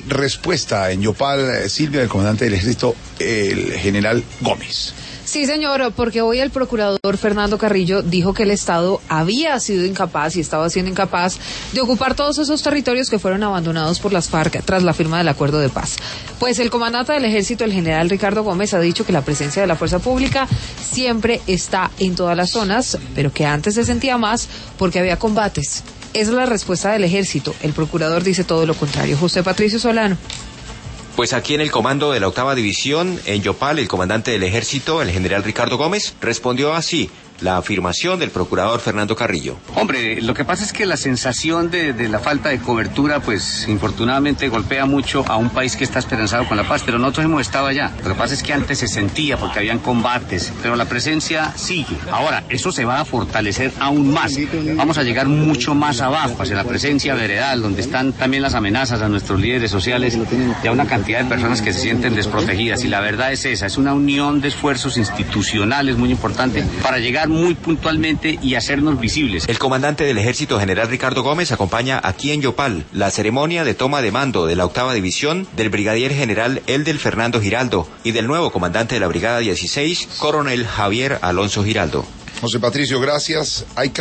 respuesta en Yopal, Silvia, del comandante del ejército, el general Gómez. Sí, señor, porque hoy el procurador Fernando Carrillo dijo que el Estado había sido incapaz y estaba siendo incapaz de ocupar todos esos territorios que fueron abandonados por las FARC tras la firma del acuerdo de paz. Pues el comandante del ejército, el general Ricardo Gómez, ha dicho que la presencia de la fuerza pública siempre está en todas las zonas, pero que antes se sentía más porque había combates. Esa es la respuesta del ejército. El procurador dice todo lo contrario. José Patricio Solano. Pues aquí en el comando de la 8ª División, en Yopal, el comandante del ejército, el general Ricardo Gómez, respondió así la afirmación del procurador Fernando Carrillo. Hombre, lo que pasa es que la sensación de la falta de cobertura, pues infortunadamente golpea mucho a un país que está esperanzado con la paz, pero nosotros hemos estado allá. Lo que pasa es que antes se sentía porque habían combates, pero la presencia sigue. Ahora, eso se va a fortalecer aún más. Vamos a llegar mucho más abajo, hacia la presencia veredal, donde están también las amenazas a nuestros líderes sociales y a una cantidad de personas que se sienten desprotegidas. Y la verdad es esa, es una unión de esfuerzos institucionales muy importante para llegar muy puntualmente y hacernos visibles. El comandante del ejército, general Ricardo Gómez, acompaña aquí en Yopal la ceremonia de toma de mando de la 8ª División del brigadier general Elder Fernando Giraldo y del nuevo comandante de la brigada 16, coronel Javier Alonso Giraldo. José Patricio, gracias. Hay